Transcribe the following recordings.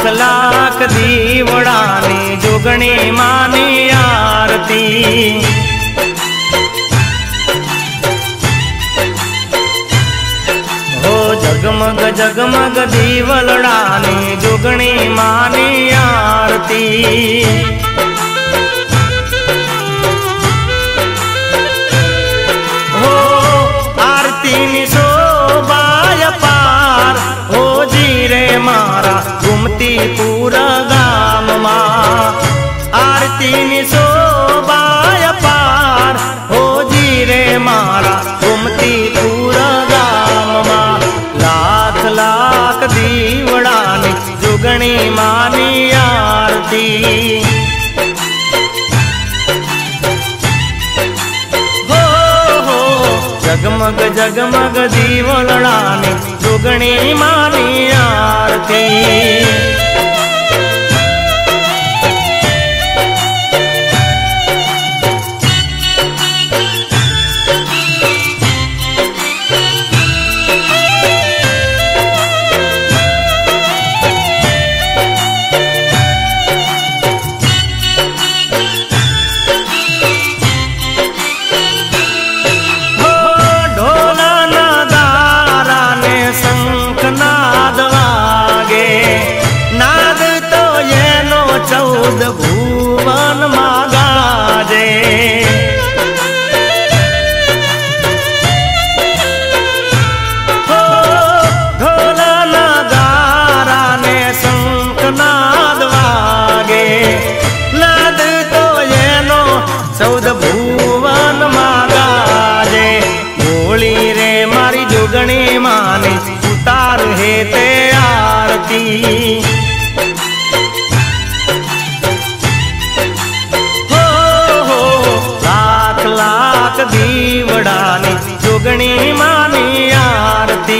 लाख दीवड़ानी जुगनी मानी आरती। हो जगमग जगमग दीवलड़ानी जुगनी मानी आरती। हो आरती नी शोभाय पार हो जी रे मारा घूमती पूरा गाम मां। आरती नी शोभाय पार हो जी रे मारा घूमती पूरा गाम मां। लाख लाख दीवड़ानी जुगनी मानी आरती। जगमग जगमग दीवलड़ानी जुगनी मानी आरती। भुवन मागाजे हो ढोला नगारा ने शंख नाद वागे। नाद तो ये नो चौद भुवन मागाजे। बोली रे मारी जुगनी मानी उतार है ते आरती। दीवड़ानी जुगनी मानी आरती।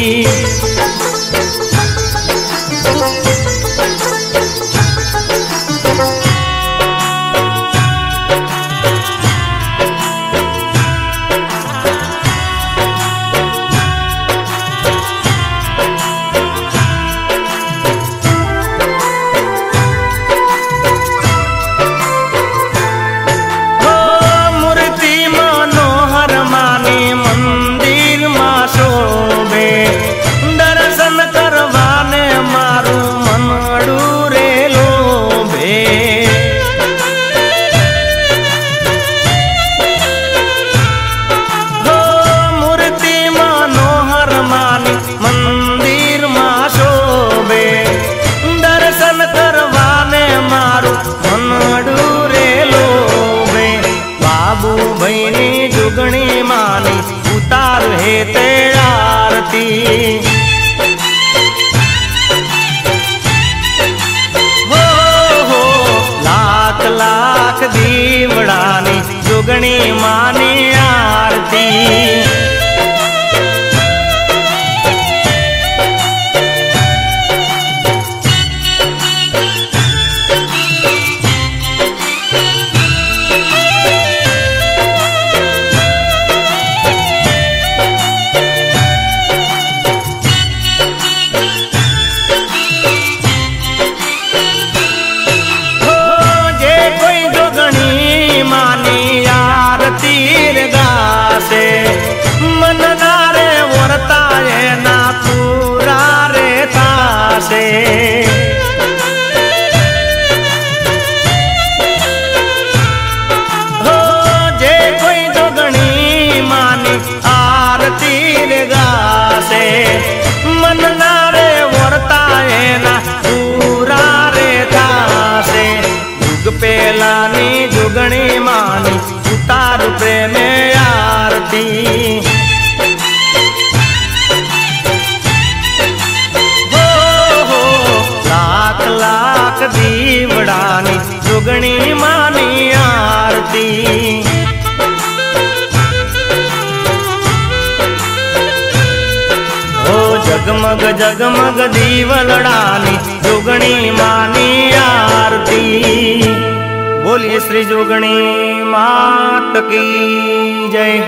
जुगनी मानी उतार है ते आरती। हो लाख लाख दीवड़ानी जुगनी मानी आरती। मन नारे वरता है ना पूरा रे तासे। हो जे कोई जोगनी मानी आरती रे गासे। मन नारे वरता है ना पूरा रे तासे। जुग पेलानी जुगनी मानी उतार प्रेम आरती। हो लाख लाख दीवड़ानी जुगनी मानी आरती। हो जगमग जगमग दीवलड़ानी जुगनी मानी आरती। बोलिए श्री जोगणी मात की जय।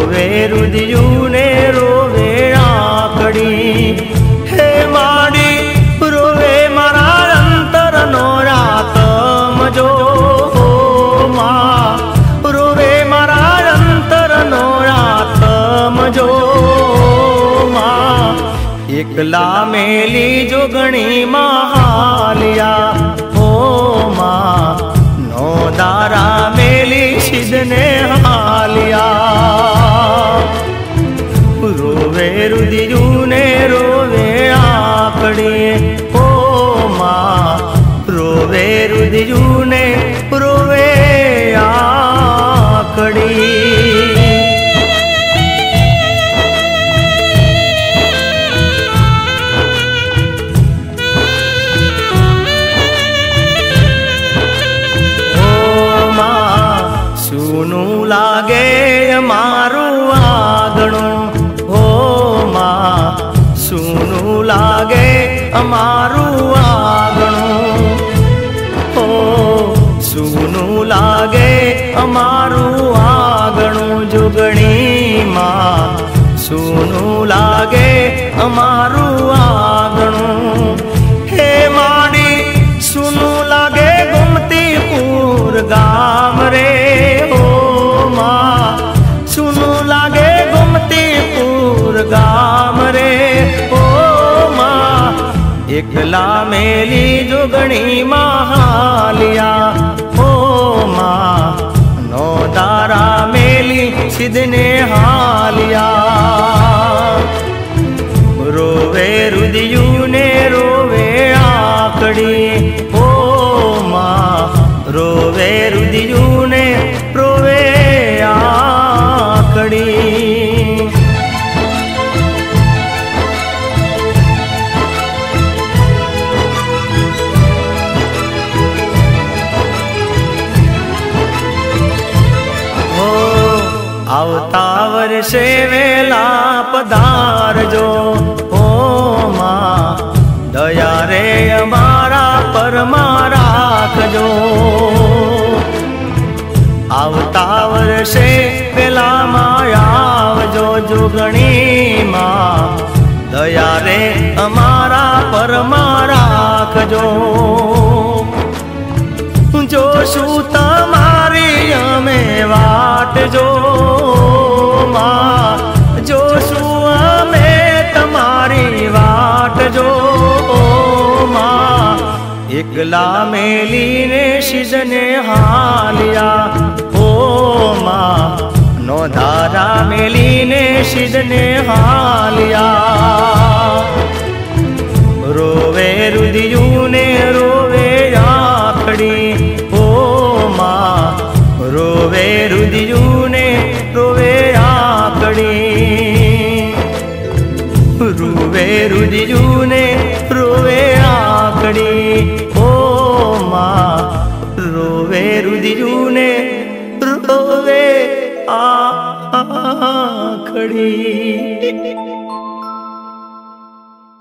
રોવે રુદિયું ને રોવે આકડી હે માડી રોવે મારા અંતરનો રાતમ જો માં રોવે મારા અંતરનો રાતમ જો માં એકલા મેલી જોગણી મહાલિયા ઓ માં નો દારા મેલી સિદ્ધને હાલિયા રોવે રુદિયું ને રોવે આકડી ઓ માં રોવે રુદિયું ને રોવે આકડી સુનું લાગે મારું આગણું હો માં સુનું લાગે અમારું આગણું હો સુનું લાગે અમારું આગણું જોગણી માં સુનું લાગે અમારું આગણું હે માડી સુનું લાગે ગુમતીપુર ગામ રે ગામ રે ઓ માં એકલા મેલી જોગણી મહાલિયા ઓ માં નો દારા મેલી સિદ્ધને હાલિયા રોવે રુદિયું ને રોવે આકડી ઓ માં રોવે રુદિયું ને રોવે આકડી આવતા વર્ષે વેલા પધારજો ઓ માં દયા રે અમારા પરમાં રાખજો આવતા વર્ષે વેલા માં આવજો જોગણી માં દયા રે અમારા પરમાં રાખજો જોશું તમારી અમે વાટ જો માં જોશું અમે તમારી વાટ જો માં એકલા મેલીને સિદ્ધને હાલિયા ઓ માં નો ધારા મેલીને સિદ્ધને હાલિયા રોવે રુદિયું ને રોવે આખડી ઓ માં રોવે રુદિયું ને રોવે આખડી રોવે રુદિયું ને રોવે આખડી ઓ માં રોવે રુદિયું ને રોવે આખડી